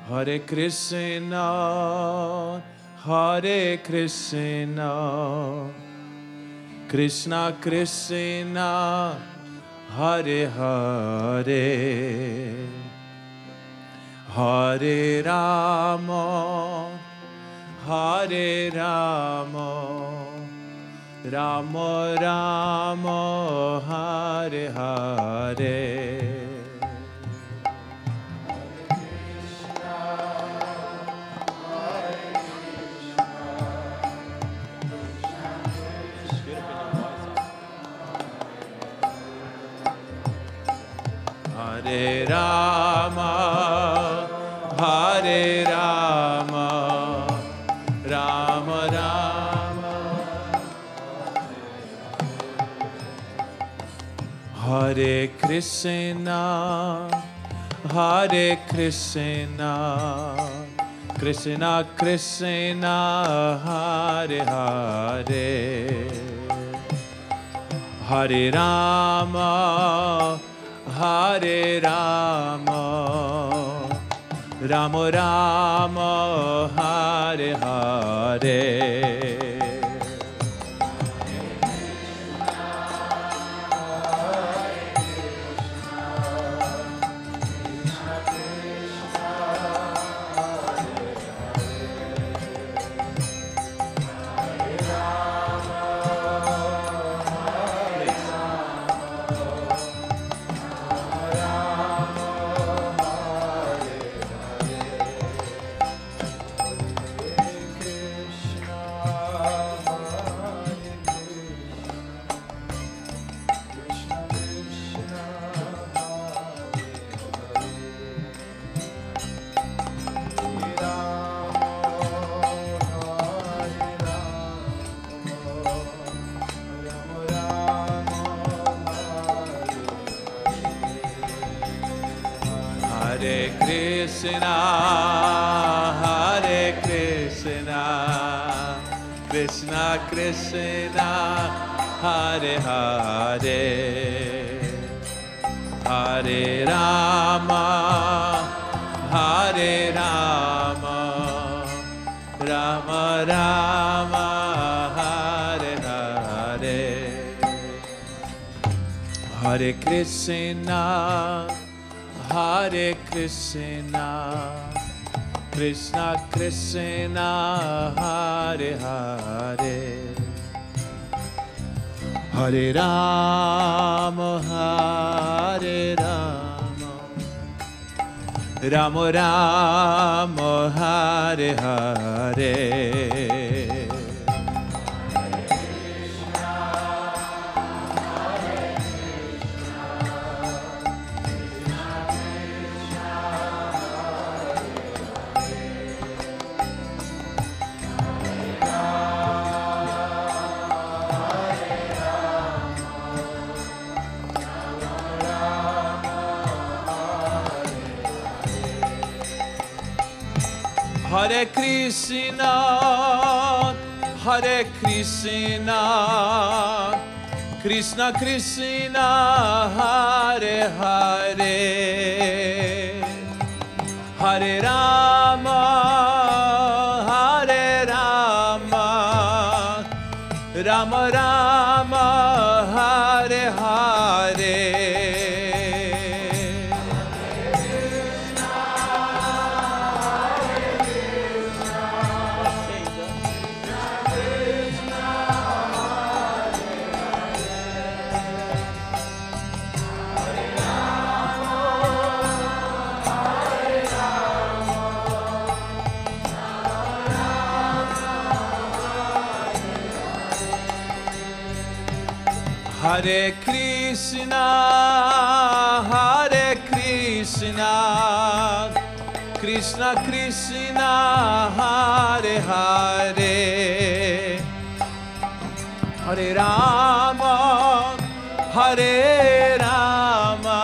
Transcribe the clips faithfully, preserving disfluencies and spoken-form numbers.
Hare Krishna, Hare Krishna, Krishna Krishna, Hare Hare, Hare Rama, Hare Rama, Rama Rama, Hare Hare. Hare Rama, Hare Rama, Rama Rama, Hare Krishna, Hare Krishna, Krishna Krishna, Hare Hare, Hare Rama, Hare Rama, Rama Rama, Hare Hare. Hare Krishna, Hare Krishna, Krishna Krishna, Hare Hare, Hare Rama, Hare Rama, Rama Rama, Hare Hare, Hare Krishna, Hare Krishna, Krishna Krishna, Hare Hare, Hare Rama, Hare Rama, Rama Rama, Hare Hare. Hare Krishna, Hare Krishna, Krishna Krishna, Hare Hare, Hare Rama, Hare Rama, Rama Rama, Hare Hare. Hare Krishna, Hare Krishna, Krishna Krishna, Hare Hare, Hare Rama, Hare Rama,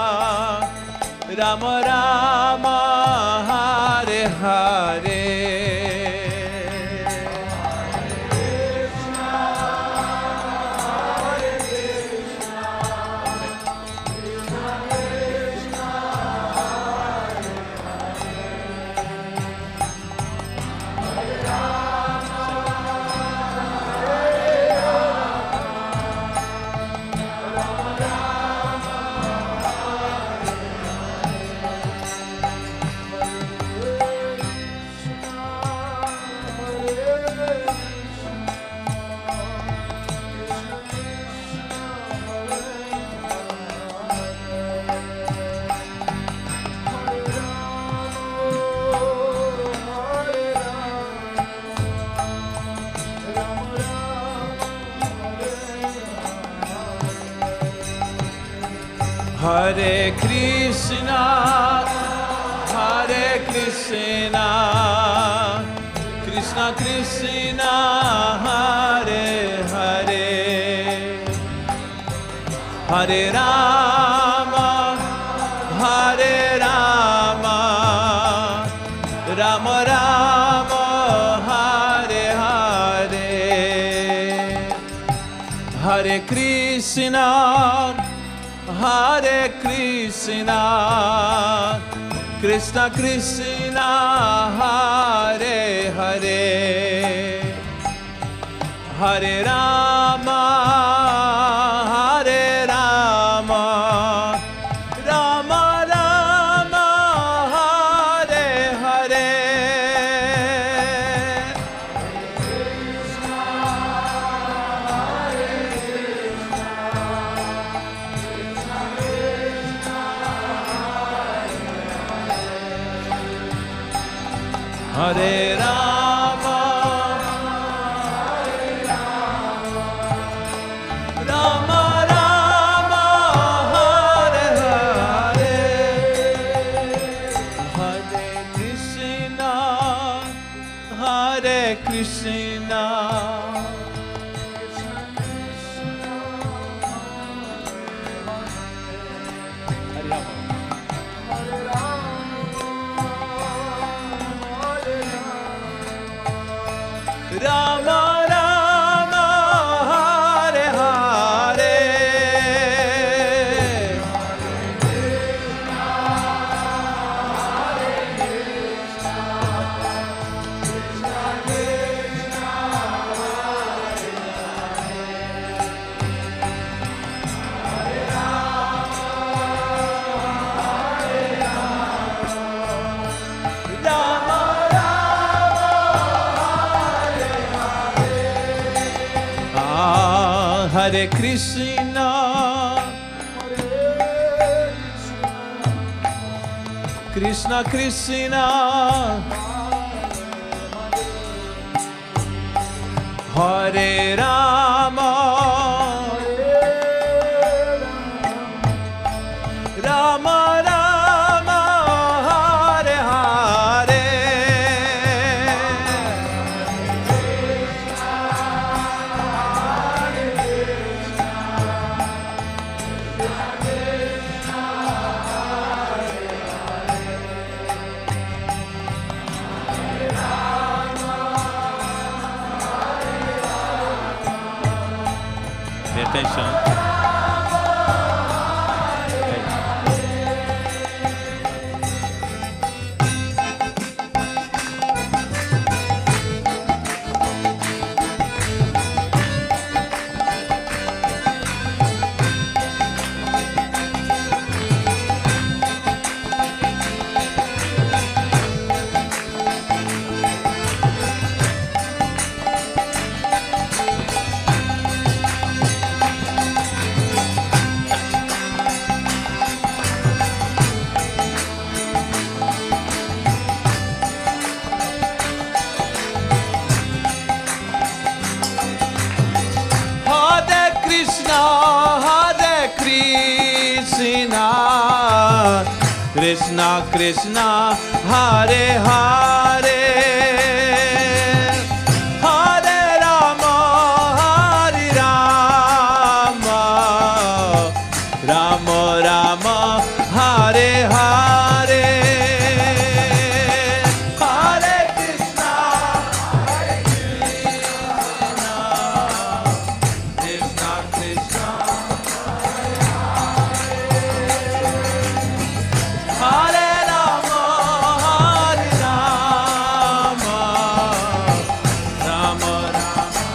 Rama Rama, Hare Hare. Hare Krishna, Hare Krishna, Krishna Krishna, Hare Hare, Hare Rama, Hare Rama, Rama Rama, Hare Hare, Hare Krishna, Hare Krishna, Krishna Krishna, Hare Hare, Hare Rama, Hare Rama, Rama Rama, Hare Hare. Hare Rama, Rama Rama, Hare Hare, Hare Krishna, Hare Krishna, Rama Rama, Hare Hare, Hare Krishna, Krishna Krishna, Hare Rama, Rama Rama, Hare Hare, Pay attention. Krishna Krishna, Hare Hare, Hare Rama, Hare Rama, Rama Rama, Hare Hare, Hare Krishna, Hare Krishna, Krishna Krishna, Hare Rama, Hare Rama, Rama Rama,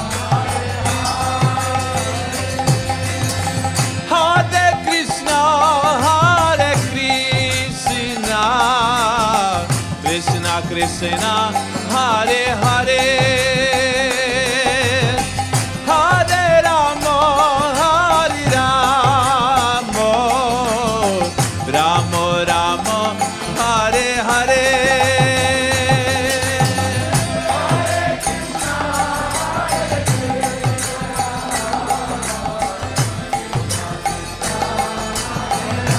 Hare Krishna, Hare Krishna, Krishna Krishna, Hare Hare, Hare Rama, Hare Rama, Rama Rama, Hare Hare. Hare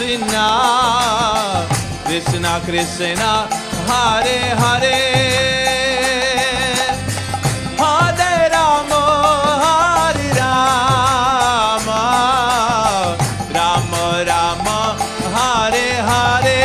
Krishna, Krishna Krishna, Hare Hare, Hare Rama, Hare Rama, Rama Rama, Hare Hare.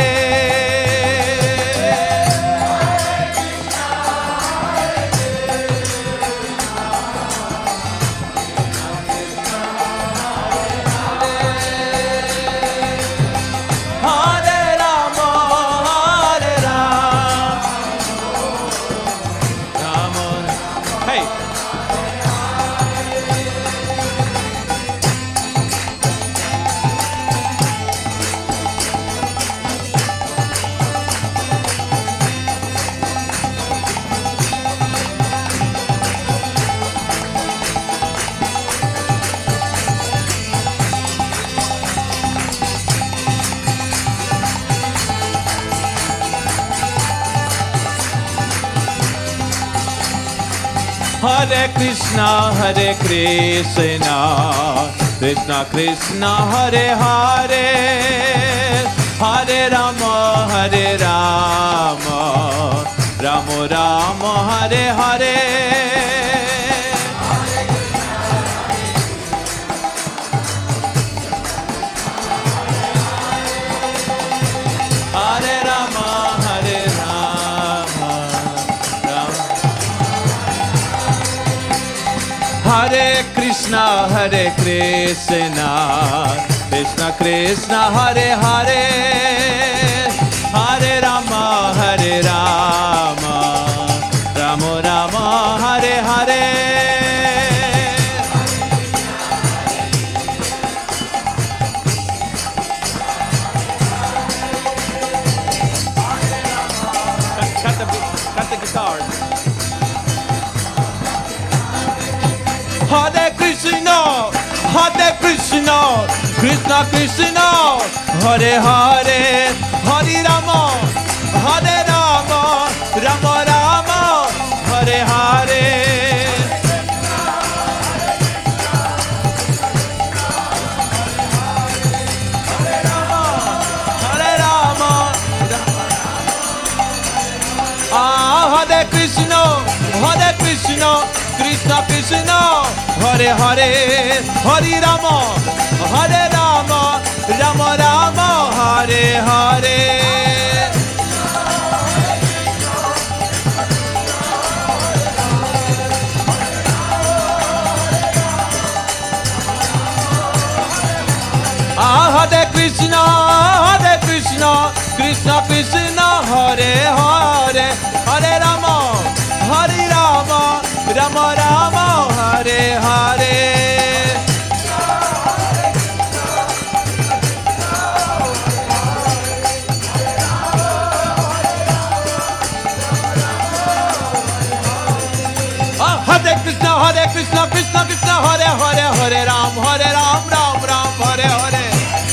Hare Krishna, Hare Krishna, Krishna Krishna, Hare Hare, Hare Rama, Hare Rama, Rama Rama, Hare Hare. Hare Rama, Hare Rama, Rama. Hare Krishna, Hare Krishna, Krishna Krishna, Hare Hare, Hare Rama, Hare Rama, Rama Rama, Hare Hare. Cut the, cut the guitar. Hare Krishna, Hare Krishna, Krishna Krishna, Hare Hare, Hare Rama, Hare Rama, Rama Rama, Hare Hare. Hare Rama, Hare Rama, Ah, Hare Krishna, Hare Krishna, Krishna Krishna, Hare Hare, Hare Rama, Hare Rama, Rama Rama, Hare Hare. Ah, Hare Krishna, Hare Krishna, Krishna Krishna, Hare Hare, Hare Rama, Hare Rama, Rama Rama, Hare Hare. Ah, Hare Krishna, Hare Krishna, Krishna Krishna, Hare Hare, Hare Ram, Hare Ram, Ram Ram, Hare Hare.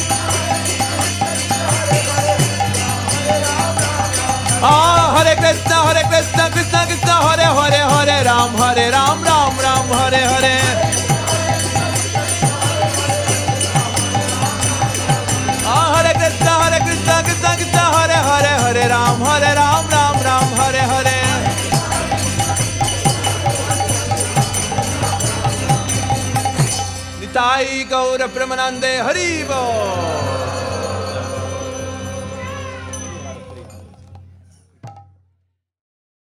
Ah, Hare Krishna, Hare Krishna, Krishna Krishna, Hare Hare, Hare Ram, Hare Ram, Ram Ram, Hare Hare. Ah, Hare Krishna, Hare Krishna, Krishna Krishna, Hare Hare, Hare Ram, Hare Ram, Ram Ram, Hare Hare. Nitai Gaura Pramanande Haribo.